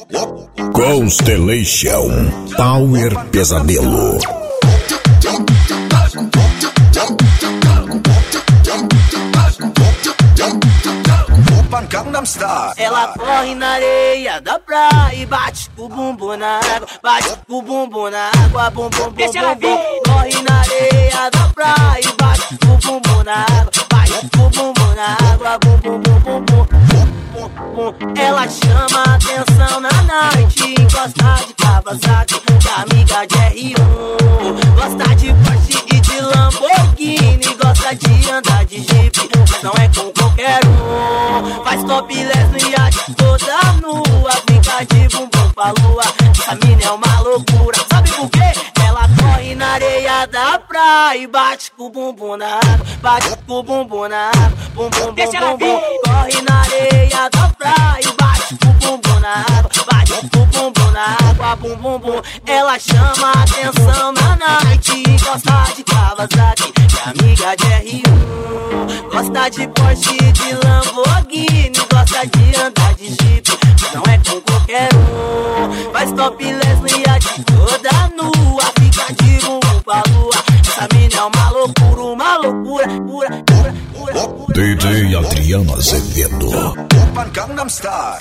Constellation Power Pesadelo. Ela corre na areia da praia e bate com o bumbum na água, bate com o bumbum na água, bum bum bum bum bum. Corre na areia da praia e bate com o bumbum na água, bate com o bumbum na água, bum bum bum bum bum. Ela chama atenção na night, gosta de Kawasaki, de amiga de R1, gosta de Porsche e de Lamborghini, gosta de andar de Jeep, mas não é com qualquer um. Faz topless no iate toda nua, fica de bumbum pra lua, essa mina é uma loucura, sabe por quê? Ela corre na areia da praia e bate com o bumbum na água, bate com o bumbum na água, bum bum bum bum bum. Corre na areia da praia e bate com o bumbum na água, bate com o bumbum na água, bum bum bum. Ela chama atenção na night e gosta de Kawasaki, de amiga de R1, gosta de Porsche e de Lamborghini, gosta de andar de Jeep, mas não é com qualquer um. Faz topless no iate toda nua, fica de bumbum pra lua, essa mina é uma loucura, pura. DJ Adriano Azevedo. Gangnam Style.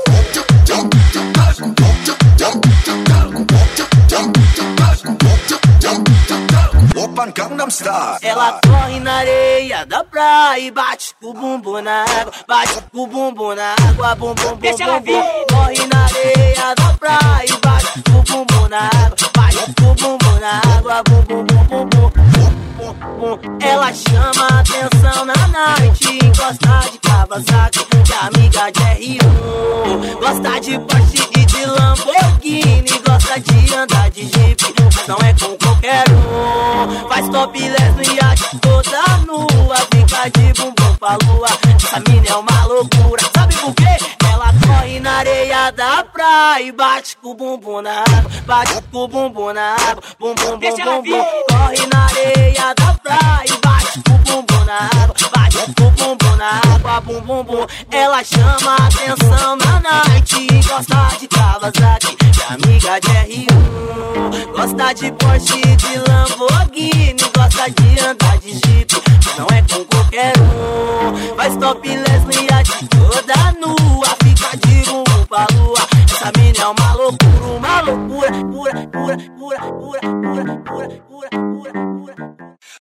Gangnam Style. Ela corre na areia da praia e bate com o bumbum na água, bate com o bumbum na água, bum bum bum bum bum. Corre na areia da praia e bate com o bumbum na água, bate com o bumbum na água, bum bum bum bum bum. Ela chama atenção na night, gosta de Kawasaki, de amiga de R1, gosta de Porsche e de Lamborghini, gosta de andar de Jeep, mas não é com qualquer um. Faz topless no iate toda nua, fica de bumbum pra lua, essa mina é uma loucura, sabe por quê? Ela corre na areia da praia e bate com o bumbum na água, bate com o bumbum na água, bum bum bum bum bum. Corre na areia da praia e bate com o bumbum na água, bate com o bumbum na água, bum bum bum. Ela chama atenção na night e gosta de Kawasaki, de amiga de R1, gosta de Porsche e de Lamborghini, gosta de andar de Jeep, mas não é com qualquer um. Faz topless no iate toda nua, fica de bumbum pra lua, essa mina é uma loucura, pura.